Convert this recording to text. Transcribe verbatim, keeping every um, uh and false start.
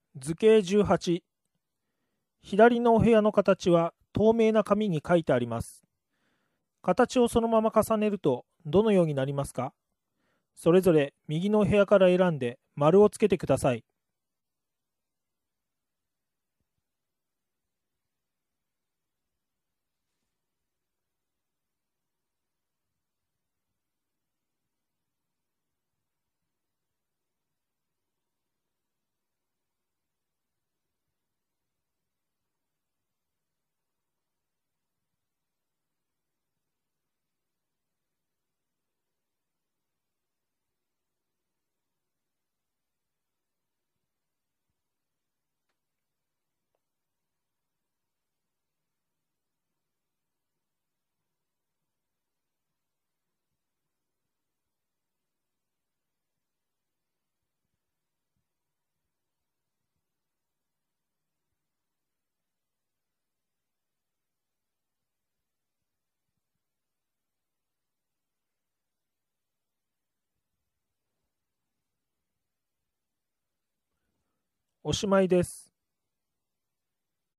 図形じゅうはち。左のお部屋の形は透明な紙に書いてあります。形をそのまま重ねるとどのようになりますか？それぞれ右のお部屋から選んで丸をつけてください。おしまいです。